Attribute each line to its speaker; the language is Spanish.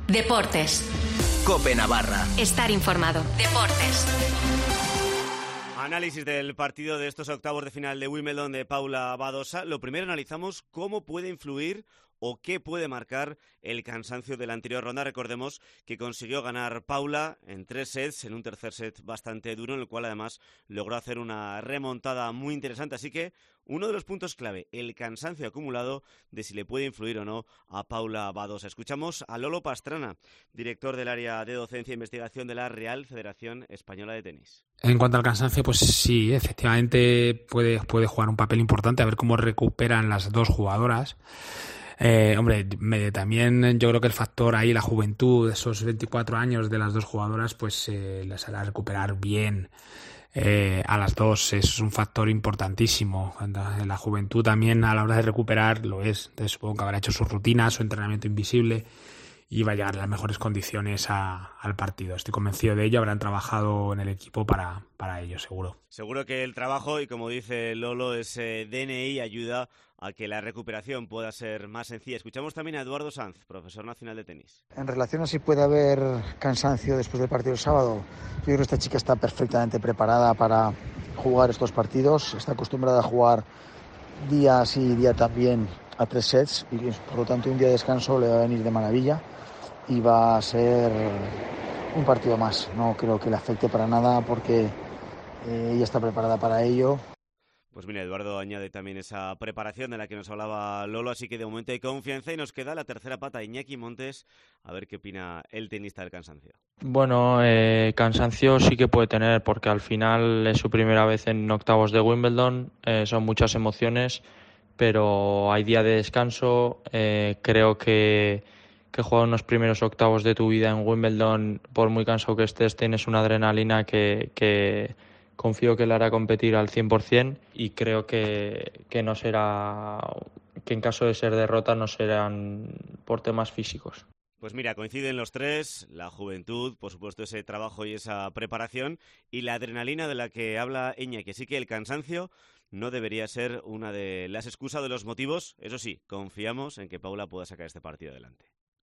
Speaker 1: Deportes.
Speaker 2: COPE Navarra.
Speaker 1: Estar informado. Deportes.
Speaker 3: Análisis del partido de estos octavos de final de Wimbledon de Paula Badosa. Lo primero, analizamos cómo puede influir o qué puede marcar el cansancio de la anterior ronda. Recordemos que consiguió ganar Paula en 3 sets, en un tercer set bastante duro, en el cual además logró hacer una remontada muy interesante. Así que uno de los puntos clave, el cansancio acumulado, de si le puede influir o no a Paula Badosa. Escuchamos a Lolo Pastrana, director del área de docencia e investigación de la Real Federación Española de Tenis.
Speaker 4: En cuanto al cansancio, pues sí, efectivamente puede jugar un papel importante, a ver cómo recuperan las dos jugadoras. También yo creo que el factor ahí, la juventud, esos 24 años de las dos jugadoras, pues les hará recuperar bien a las dos. Es un factor importantísimo. La juventud también a la hora de recuperar lo es. Entonces, supongo que habrá hecho su rutina, su entrenamiento invisible y va a llegar en las mejores condiciones al partido. Estoy convencido de ello, habrán trabajado en el equipo para ello, seguro.
Speaker 3: Seguro que el trabajo, y como dice Lolo, ese DNI ayuda a que la recuperación pueda ser más sencilla. Escuchamos también a Eduardo Sanz, profesor nacional de tenis.
Speaker 5: En relación a si puede haber cansancio después del partido del sábado, yo creo que esta chica está perfectamente preparada para jugar estos partidos, está acostumbrada a jugar día sí y día también a 3 sets y por lo tanto un día de descanso le va a venir de maravilla y va a ser un partido más. No creo que le afecte para nada porque ella está preparada para ello.
Speaker 3: Pues mira, Eduardo añade también esa preparación de la que nos hablaba Lolo, así que de momento hay confianza y nos queda la tercera pata, Iñaki Montes, a ver qué opina el tenista del cansancio.
Speaker 6: Bueno, cansancio sí que puede tener porque al final es su primera vez en octavos de Wimbledon, son muchas emociones, pero hay día de descanso. Creo que jugar unos primeros octavos de tu vida en Wimbledon, por muy cansado que estés, tienes una adrenalina que confío que le hará competir al 100% y creo que no será, que en caso de ser derrota no serán por temas físicos.
Speaker 3: Pues mira, coinciden los tres, la juventud, por supuesto ese trabajo y esa preparación y la adrenalina de la que habla Iñaki. Así que el cansancio no debería ser una de las excusas de los motivos. Eso sí, confiamos en que Paula pueda sacar este partido adelante.